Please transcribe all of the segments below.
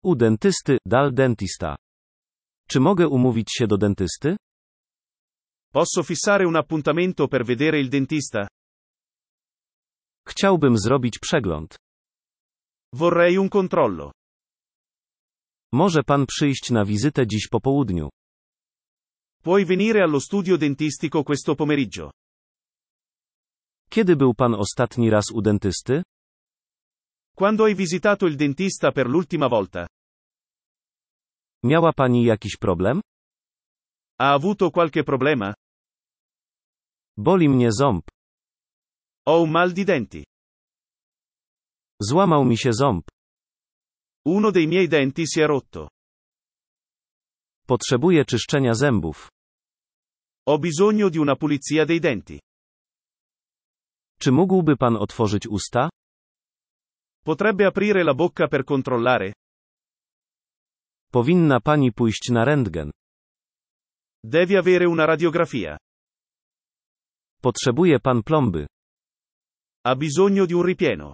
U dentysty, dal dentista. Czy mogę umówić się do dentysty? Posso fissare un appuntamento per vedere il dentista? Chciałbym zrobić przegląd. Vorrei un controllo. Może pan przyjść na wizytę dziś po południu. Puoi venire allo studio dentistico questo pomeriggio? Kiedy był pan ostatni raz u dentysty? Quando hai visitato il dentista per l'ultima volta? Miała pani jakiś problem? Ha avuto qualche problema? Boli mnie ząb. Ho un mal di denti. Złamał mi się ząb. Uno dei miei denti si è rotto. Potrzebuję czyszczenia zębów. Ho bisogno di una pulizia dei denti. Czy mógłby pan otworzyć usta? Potrebbe aprire la bocca per controllare? Powinna pani pójść na rentgen. Devi avere una radiografia. Potrzebuje pan plomby. Ha bisogno di un ripieno.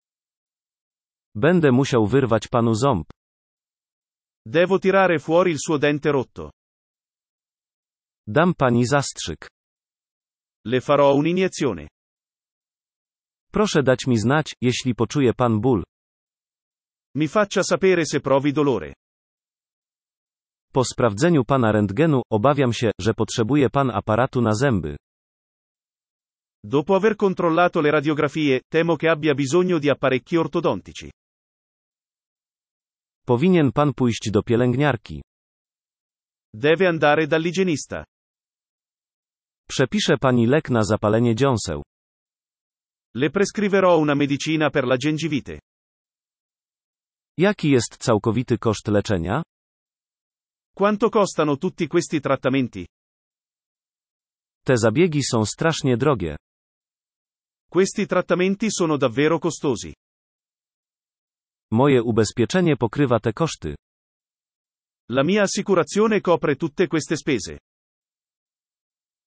Będę musiał wyrwać panu ząb. Devo tirare fuori il suo dente rotto. Dam pani zastrzyk. Le farò un'iniezione. Proszę dać mi znać, jeśli poczuje pan ból. Mi faccia sapere se provi dolore. Po sprawdzeniu pana rentgenu, obawiam się, że potrzebuje pan aparatu na zęby. Dopo aver controllato le radiografie, temo che abbia bisogno di apparecchi ortodontici. Powinien pan pójść do pielęgniarki. Deve andare dall'igienista. Przepiszę pani lek na zapalenie dziąseł. Le prescriverò una medicina per la gengivite. Jaki jest całkowity koszt leczenia? Quanto costano tutti questi trattamenti? Te zabiegi są strasznie drogie. Questi trattamenti sono davvero costosi. Moje ubezpieczenie pokrywa te koszty. La mia assicurazione copre tutte queste spese.